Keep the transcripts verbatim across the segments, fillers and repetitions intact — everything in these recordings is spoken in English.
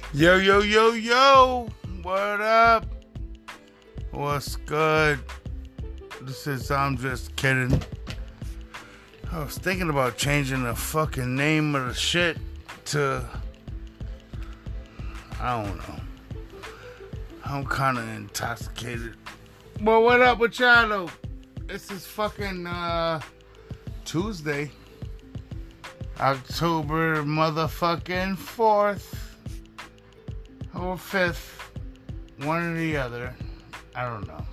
Yo, yo, yo, yo, what up? What's good? This is I'm Just Kidding. I was thinking about changing the fucking name of the shit to, I don't know. I'm kind of intoxicated. But what up with y'all though? This is fucking uh, Tuesday, October motherfucking fourth. Or fifth, one or the other. I don't know.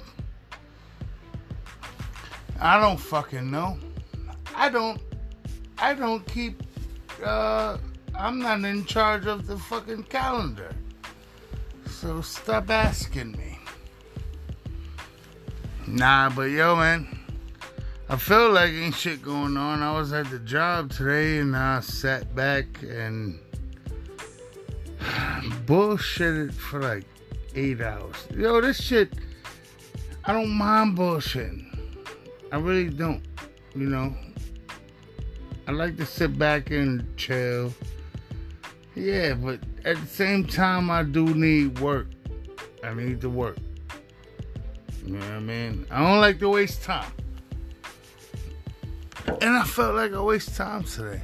I don't fucking know. I don't. I don't keep. Uh, I'm not in charge of the fucking calendar. So stop asking me. Nah, but yo, man. I feel like ain't shit going on. I was at the job today and I sat back and bullshitted for like eight hours. Yo, this shit, I don't mind bullshitting. I really don't, you know. I like to sit back and chill. Yeah, but at the same time, I do need work. I need to work. You know what I mean? I don't like to waste time. And I felt like I waste time today.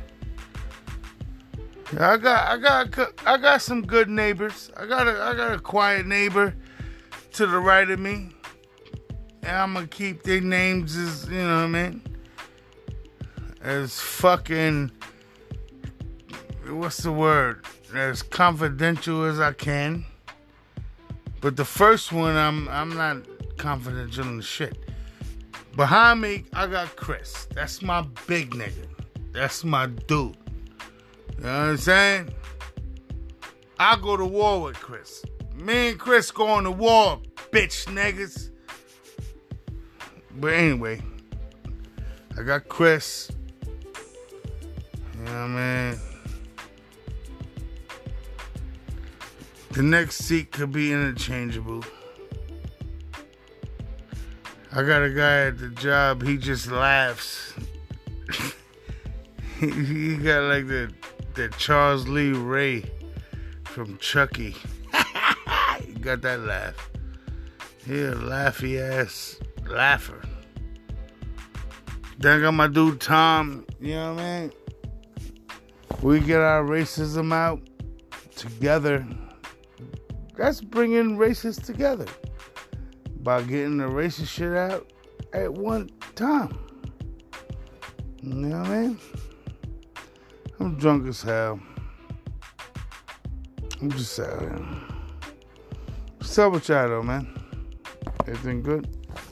I got, I got, I got some good neighbors. I got a, I got a quiet neighbor to the right of me, and I'm gonna keep their names as, you know what I mean, as fucking, what's the word, as confidential as I can. But the first one, I'm, I'm not confidential in the shit. Behind me, I got Chris. That's my big nigga. That's my dude. You know what I'm saying? I go to war with Chris. Me and Chris going to war, bitch niggas. But anyway, I got Chris. You know what I mean? The next seat could be interchangeable. I got a guy at the job, he just laughs. he, he got like the that Charles Lee Ray from Chucky. He got that laugh. He a laughy ass laugher. Then I got my dude Tom, you know what I mean? We get our racism out together. That's bringing racists together. By getting the racist shit out at one time. You know what I mean? I'm drunk as hell. I'm just out here. What's up with y'all though, man? Everything good?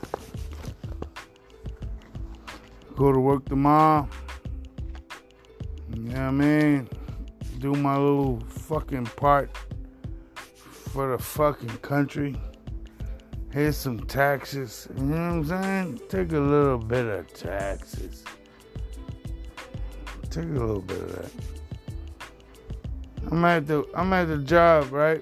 Go to work tomorrow. You know what I mean? Do my little fucking part for the fucking country. Here's some taxes. You know what I'm saying? Take a little bit of taxes. Take a little bit of that. I'm at the I'm at the job, right?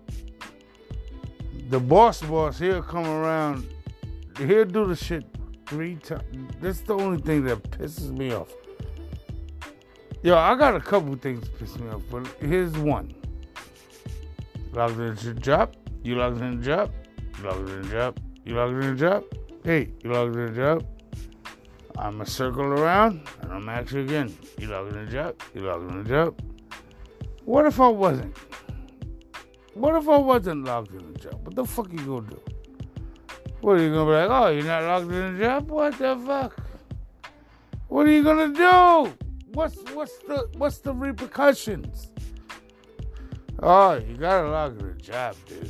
The boss boss, he'll come around. He'll do the shit three times. That's the only thing that pisses me off. Yo, I got a couple things that piss me off, but here's one. Logged into the job. You logged in the job. You logged in the job. You logged in the job. Hey, you logged in the job. I'm going to circle around, and I'm ask you again. You logged in the job? You logged in the job? What if I wasn't? What if I wasn't logged in the job? What the fuck you going to do? What are you going to be like, oh, you're not logged in the job? What the fuck? What are you going to do? What's what's the what's the repercussions? Oh, you got to log in the job, dude.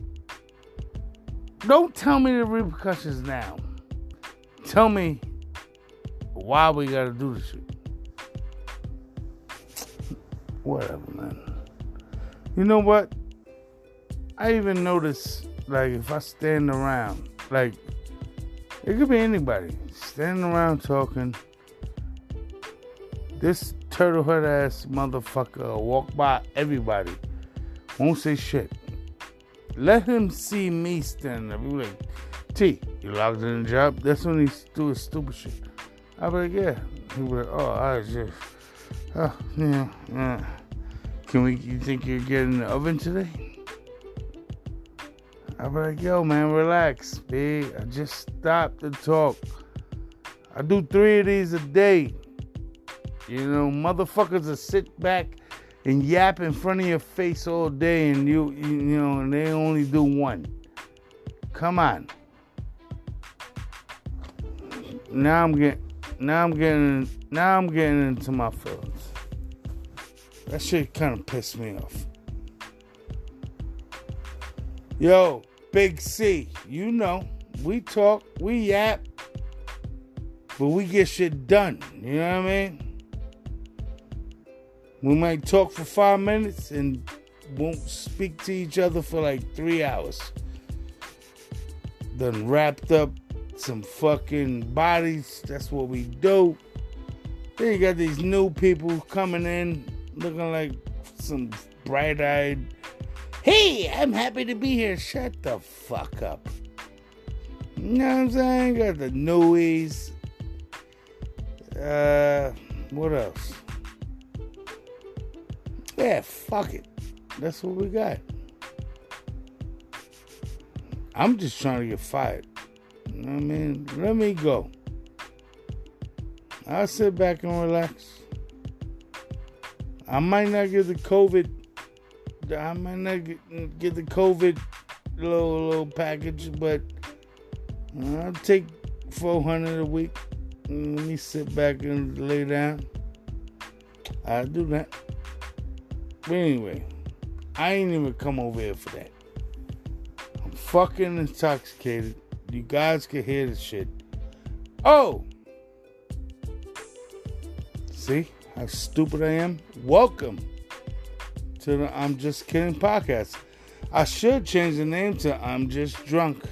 Don't tell me the repercussions now. Tell me why we gotta do this shit. Whatever, man. You know what? I even notice, like, if I stand around, like, it could be anybody, standing around talking, this turtle head ass motherfucker walk by everybody, won't say shit. Let him see me standing there. Be like, T, you logged in the job? That's when he do his stupid shit. I'll be like, yeah. He'll be like, oh, I just, oh, yeah, yeah. can we, you think you're getting the oven today? I'll be like, yo, man, relax, B. I just stopped to talk. I do three of these a day. You know, motherfuckers will sit back and yap in front of your face all day, and you, you, you know, and they only do one. Come on. Now I'm getting, now I'm getting, now I'm getting into my feelings. That shit kind of pissed me off. Yo, Big C, you know, we talk, we yap, but we get shit done. You know what I mean? We might talk for five minutes and won't speak to each other for like three hours. Done wrapped up some fucking bodies. That's what we do. Then you got these new people coming in looking like some bright-eyed, hey, I'm happy to be here. Shut the fuck up. You know what I'm saying? Got the newies. Uh, what else? Yeah, fuck it. That's what we got. I'm just trying to get fired. You know what I mean? Let me go. I'll sit back and relax. I might not get the COVID. I might not get, get the COVID little little package, but I'll take four hundred a week. And let me sit back and lay down. I'll do that. But anyway, I ain't even come over here for that. I'm fucking intoxicated. You guys can hear the shit. Oh! See how stupid I am? Welcome to the I'm Just Kidding podcast. I should change the name to I'm Just Drunk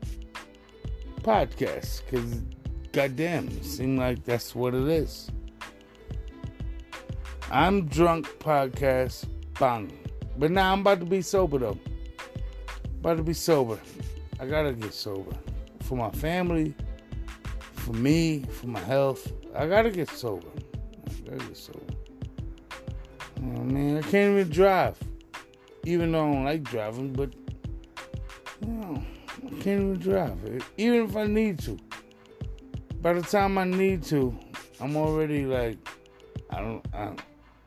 podcast, because goddamn, it seems like that's what it is. I'm Drunk podcast, bang. But now I'm about to be sober though. About to be sober. I gotta get sober. For my family, for me, for my health. I gotta get sober. I gotta get sober. Oh man, I can't even drive. Even though I don't like driving, but you know, I can't even drive. Even if I need to. By the time I need to, I'm already like, I don't, I don't,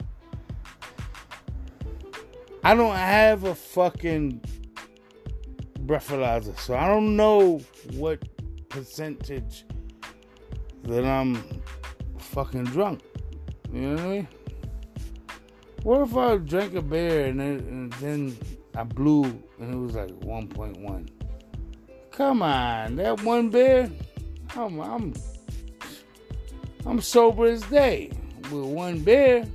I don't have a fucking breathalyzer, so I don't know what percentage that I'm fucking drunk. You know what I mean? What if I drank a beer and then, and then I blew and it was like one point one? Come on, that one beer? I'm, I'm, I'm sober as day with one beer.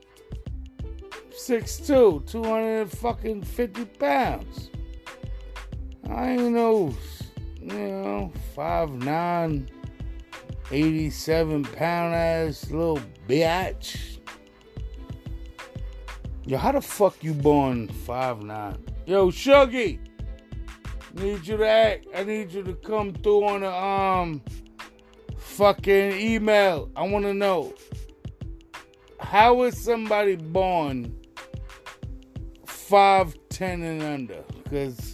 six two, two hundred fifty pounds. I ain't no, you know, five nine, eighty-seven pound ass little bitch. Yo, how the fuck you born five nine? Yo, Shuggy, need you to act. I need you to come through on the um fucking email. I want to know, how is somebody born five ten and under? Because,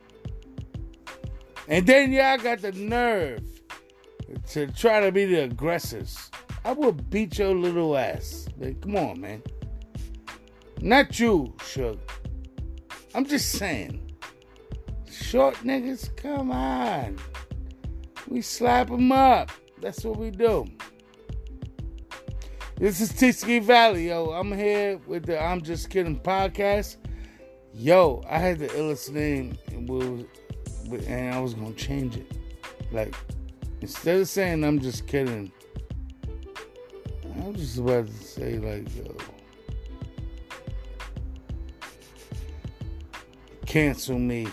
and then y'all got the nerve to try to be the aggressors. I will beat your little ass. Like, come on, man. Not you, Shug. I'm just saying. Short niggas, come on. We slap them up. That's what we do. This is T-Ski Valley, yo. I'm here with the I'm Just Kidding podcast. Yo, I had the illest name, and, we was, and I was going to change it. Like, instead of saying I'm just kidding, I was just about to say, like, yo, cancel me.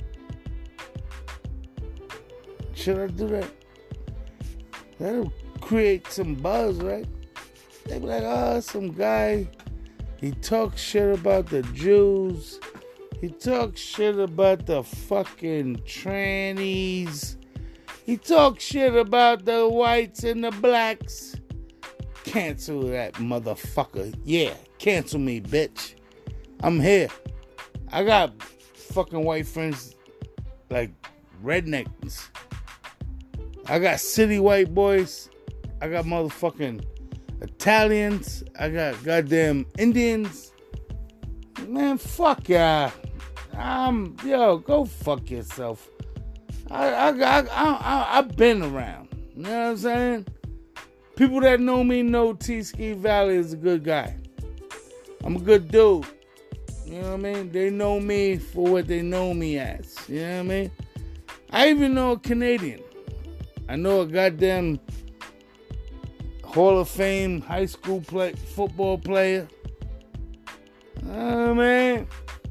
Should I do that? That'll create some buzz, right? They be like, oh, some guy, he talks shit about the Jews. He talks shit about the fucking trannies. He talks shit about the whites and the blacks. Cancel that motherfucker. Yeah, cancel me, bitch. I'm here. I got fucking white friends like rednecks. I got city white boys. I got motherfucking Italians. I got goddamn Indians. Man, fuck yeah. I'm, yo, go fuck yourself. I, I, I, I, I, I've been around. You know what I'm saying? People that know me know T-Ski Valley is a good guy. I'm a good dude. You know what I mean? They know me for what they know me as. You know what I mean? I even know a Canadian. I know a goddamn Hall of Fame high school play, football player. Oh, man.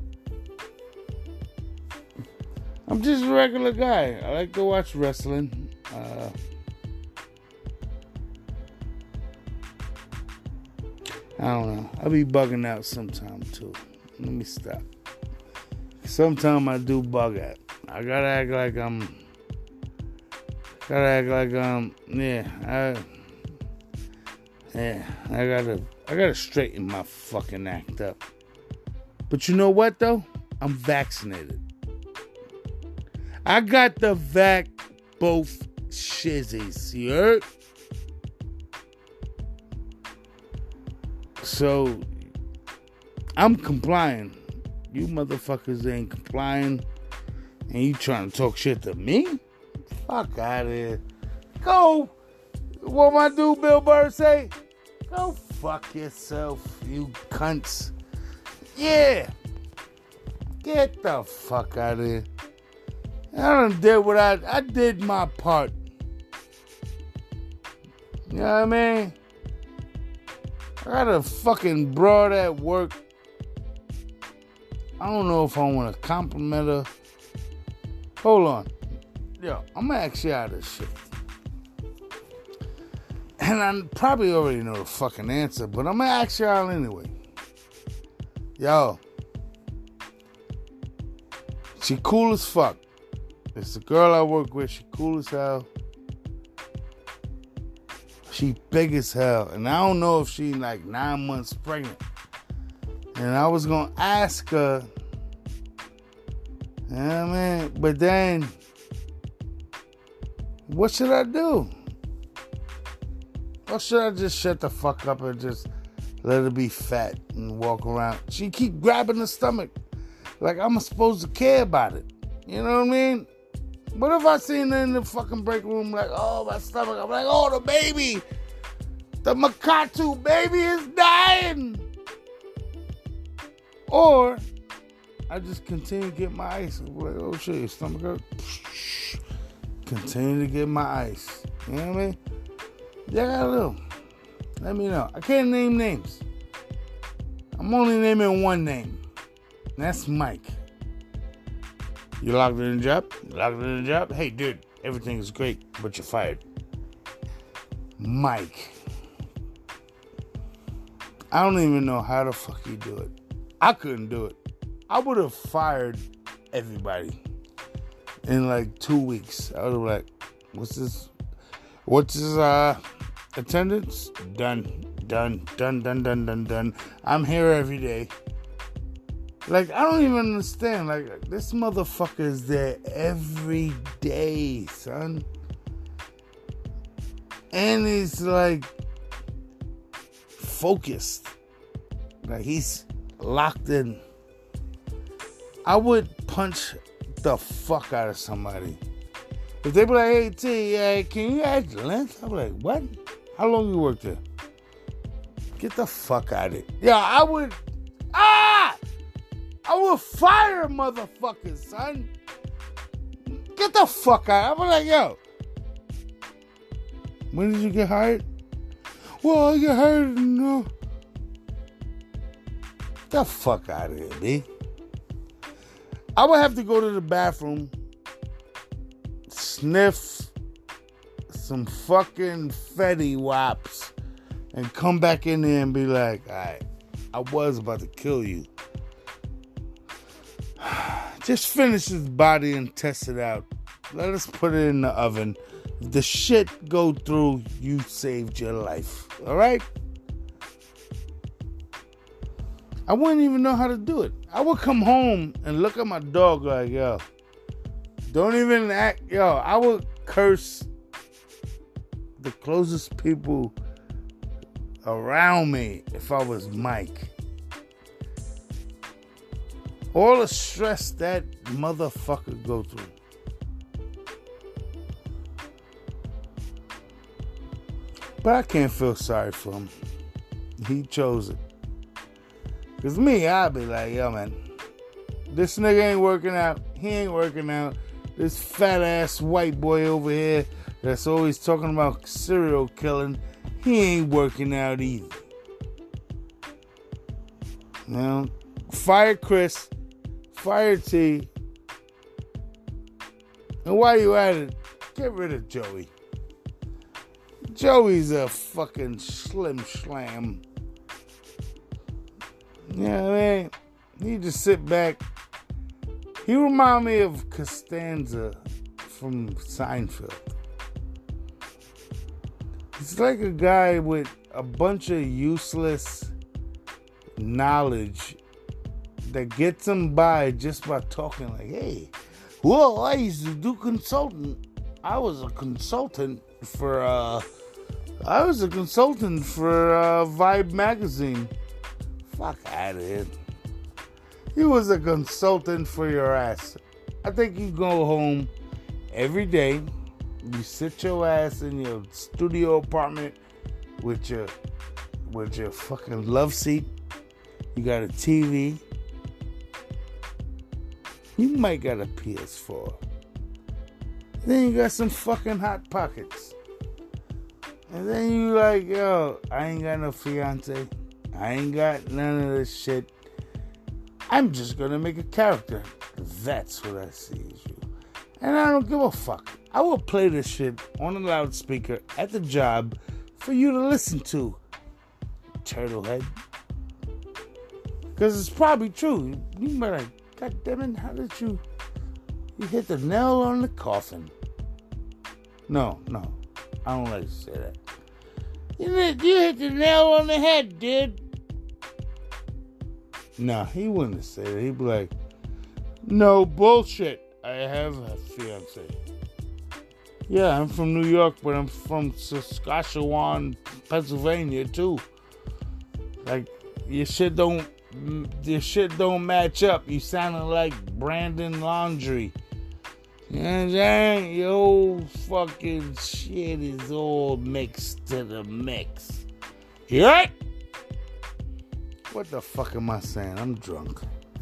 I'm just a regular guy. I like to watch wrestling. Uh, I don't know. I be bugging out sometime, too. Let me stop. Sometimes I do bug out. I gotta act like I'm... Gotta act like I'm... Yeah, I... Yeah, I gotta... I gotta straighten my fucking act up. But you know what, though? I'm vaccinated. I got the vac both shizzies, you heard? So, I'm complying. You motherfuckers ain't complying. And you trying to talk shit to me? Fuck out of here. Go. What my dude Bill Burr say? Go fuck yourself, you cunts. Yeah. Get the fuck out of here. I done did what I... I did my part. You know what I mean? I got a fucking broad at work. I don't know if I want to compliment her. Hold on. Yo, I'm going to ask y'all this shit. And I probably already know the fucking answer, but I'm going to ask y'all anyway. Yo. She cool as fuck. It's the girl I work with. She cool as hell. She big as hell. And I don't know if she like nine months pregnant. And I was going to ask her. You know what I mean? But then, what should I do? Or should I just shut the fuck up and just let her be fat and walk around? She keep grabbing the stomach. Like I'm supposed to care about it. You know what I mean? What if I seen her in the fucking break room like, oh, my stomach. I'm like, oh, the baby. The Makatu baby is dying. Or I just continue to get my ice. I'm like, oh, shit, your stomach hurt. Continue to get my ice. You know what I mean? Yeah, I gotta know. Let me know. I can't name names. I'm only naming one name. And that's Mike. You locked in the job? You locked in the job? Hey, dude, everything is great, but you're fired. Mike. I don't even know how the fuck you do it. I couldn't do it. I would have fired everybody in like two weeks. I would have like, what's this? What's this uh, attendance? Done, done, done, done, done, done, done. I'm here every day. Like, I don't even understand. Like, this motherfucker is there every day, son. And he's, like, focused. Like, he's locked in. I would punch the fuck out of somebody. If they be like, hey, T, uh, can you add length? I'm like, what? How long you work there? Get the fuck out of it. Yeah, I would... Ah! I will fire motherfuckers, son. Get the fuck out. I'm like, yo. When did you get hired? Well, I got hired in... Uh... Get the fuck out of here, B. I would have to go to the bathroom, sniff some fucking Fetty Waps, and come back in there and be like, all right, I was about to kill you. Just finish this body and test it out. Let us put it in the oven. If the shit go through, you saved your life. All right? I wouldn't even know how to do it. I would come home and look at my dog like, yo, don't even act, yo, I would curse the closest people around me if I was Mike. All the stress that motherfucker go through. But I can't feel sorry for him. He chose it. Because me, I'd be like, yo, man, this nigga ain't working out. He ain't working out. This fat ass white boy over here that's always talking about serial killing, he ain't working out either. You know, fire Chris, fire T, and while you at it, get rid of Joey. Joey's a fucking slim slam. You know what I mean? He just sit back. He remind me of Costanza from Seinfeld. He's like a guy with a bunch of useless knowledge that gets him by just by talking like, hey, well, I used to do consulting. I was a consultant for, uh, I was a consultant for uh, Vibe magazine. Fuck out of here. He was a consultant for your ass. I think you go home every day. You sit your ass in your studio apartment with your with your fucking love seat. You got a T V. You might got a P S four. Then you got some fucking Hot Pockets. And then you like, yo, I ain't got no fiance. I ain't got none of this shit. I'm just gonna make a character. That's what I see as you. And I don't give a fuck. I will play this shit on a loudspeaker at the job for you to listen to, Turtlehead. Because it's probably true. You might like, God damn it, how did you... You hit the nail on the coffin. No, no. I don't like to say that. You hit, you hit the nail on the head, dude. Nah, he wouldn't say that. He'd be like, no bullshit. I have a fiance. Yeah, I'm from New York, but I'm from Saskatchewan, Pennsylvania, too. Like, your shit don't, your shit don't match up. You sounding like Brandon Laundry. You know what I'm saying? Your fucking shit is all mixed to the mix. You right? What the fuck am I saying? I'm drunk.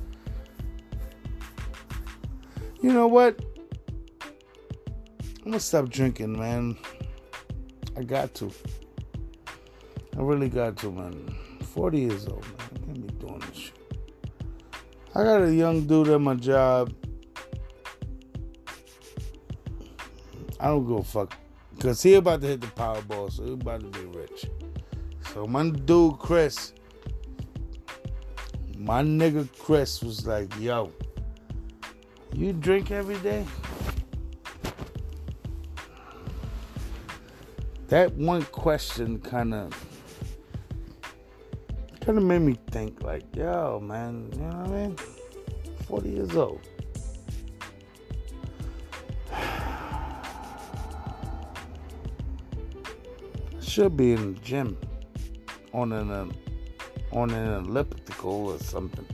You know what? I'm gonna stop drinking, man. I got to. I really got to, man. forty years old, man. I can't be doing this shit. I got a young dude at my job. I don't go fuck. Because he about to hit the Powerball, so he about to be rich. So my dude, Chris, my nigga Chris was like, yo, you drink every day? That one question kind of kind of made me think like, yo, man, you know what I mean? forty years old. Should be in the gym on an uh, on an elliptical or something.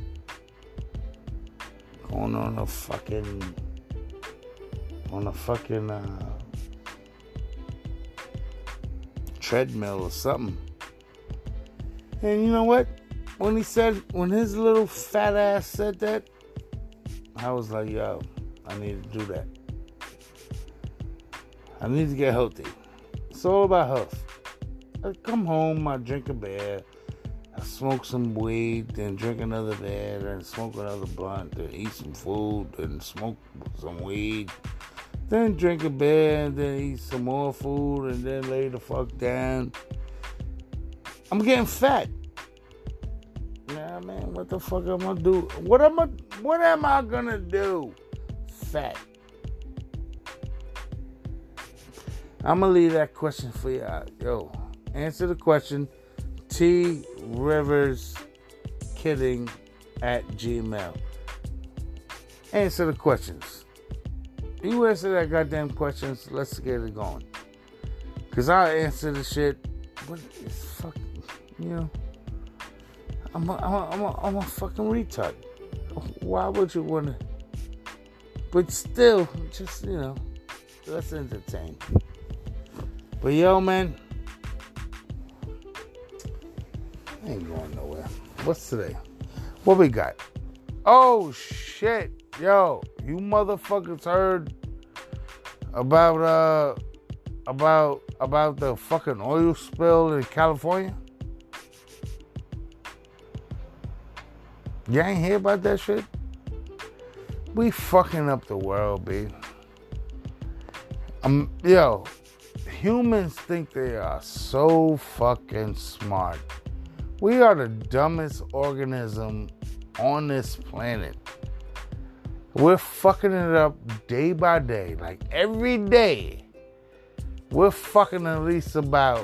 Going on a fucking on a fucking uh, treadmill or something. And you know what? When he said, when his little fat ass said that, I was like, yo, I need to do that. I need to get healthy. It's all about health. I come home, I drink a beer, I smoke some weed, then drink another beer, then smoke another blunt, then eat some food, then smoke some weed, then drink a beer, and then eat some more food, and then lay the fuck down. I'm getting fat. Nah, man, what the fuck am I gonna do? What am I, what am I gonna do? Fat. I'm gonna leave that question for you. Yo, answer the question. T Rivers kidding at Gmail. Answer the questions. You answer that goddamn questions, let's get it going. Cause I'll answer the shit, but it's fucking, you know, I'm a, I'm a, I'm a, I'm a fucking retard. Why would you wanna? But still, just, you know, let's entertain. But yo, man, I ain't going nowhere. What's today? What we got? Oh shit, yo, you motherfuckers heard about uh about about the fucking oil spill in California? You ain't hear about that shit? We fucking up the world, B. Um, yo, humans think they are so fucking smart. We are the dumbest organism on this planet. We're fucking it up day by day. Like every day, we're fucking at least about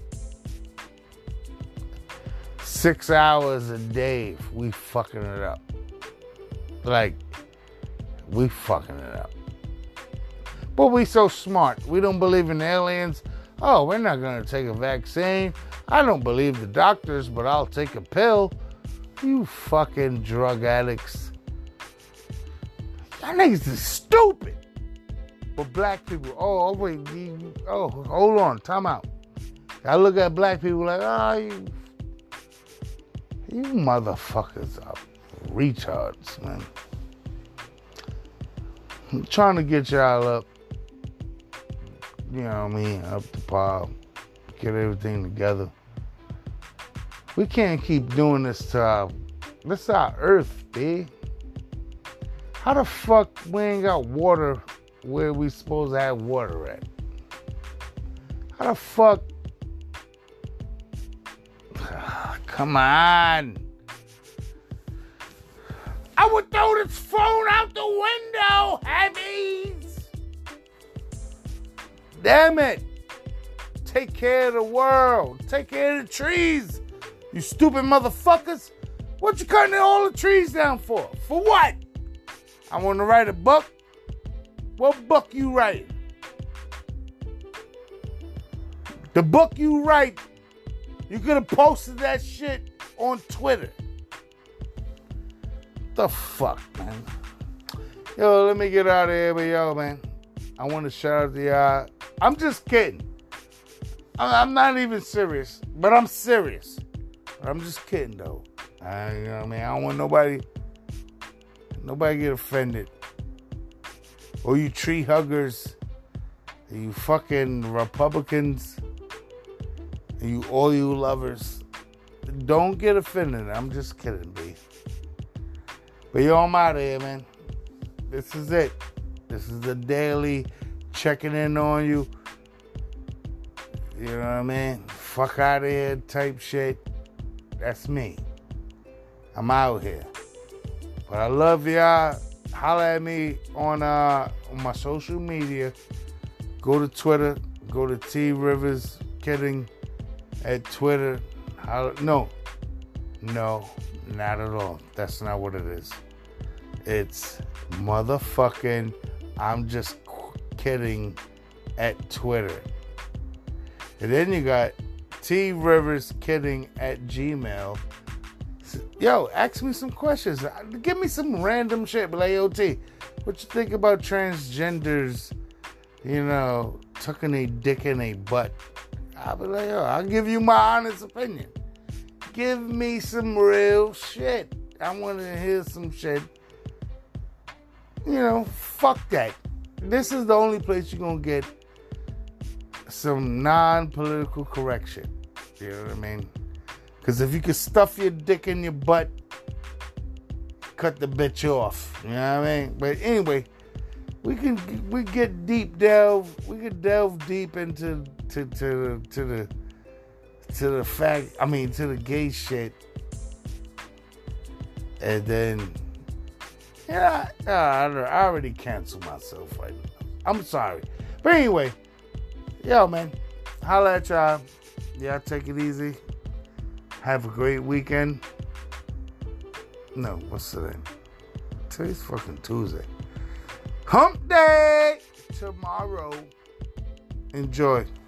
six hours a day. We fucking it up. Like, we fucking it up. But we so smart. We don't believe in aliens. Oh, we're not going to take a vaccine. I don't believe the doctors, but I'll take a pill. You fucking drug addicts. Y'all niggas is stupid. But black people, oh, oh wait, you, oh, hold on, time out. I look at black people like, oh, you, you motherfuckers are retards, man. I'm trying to get y'all up, you know what I mean, up to par, get everything together. We can't keep doing this to our, this is our earth, B. How the fuck we ain't got water where we supposed to have water at? How the fuck? Come on. I would throw this phone out the window, Habbies. Damn it. Take care of the world. Take care of the trees. You stupid motherfuckers. What you cutting all the trees down for? For what? I want to write a book. What book you write? The book you write, you could have posted that shit on Twitter. The fuck, man? Yo, let me get out of here, but yo, man, I want to shout out to y'all. I'm just kidding. I'm not even serious, but I'm serious. I'm just kidding, though. I, you know what I mean? I don't want nobody, nobody get offended. Or you tree huggers, you fucking Republicans, you all you lovers, don't get offended. I'm just kidding, B. But yo, I'm out of here, man. This is it. This is the daily checking in on you. You know what I mean? Fuck out of here type shit. That's me. I'm out here. But I love y'all. Holla at me on uh on my social media. Go to Twitter. Go to T Rivers Kidding at Twitter. Holla, no. No, not at all. That's not what it is. It's motherfucking I'm just kidding at Twitter. And then you got T Rivers Kidding at Gmail. Yo, ask me some questions. Give me some random shit. But like, yo, T, what you think about transgenders, you know, tucking a dick in a butt? I'll be like, yo, I'll give you my honest opinion. Give me some real shit. I want to hear some shit. You know, fuck that. This is the only place you're going to get some non-political correction. You know what I mean? Because if you could stuff your dick in your butt, cut the bitch off. You know what I mean? But anyway, we can we get deep delve. We can delve deep into to to to the to the fact. I mean, to the gay shit, and then yeah, I, I already canceled myself right now. I'm sorry, but anyway, yo, man, holla at y'all. Y'all take it easy. Have a great weekend. No, what's today? Today's fucking Tuesday. Hump day tomorrow. Enjoy.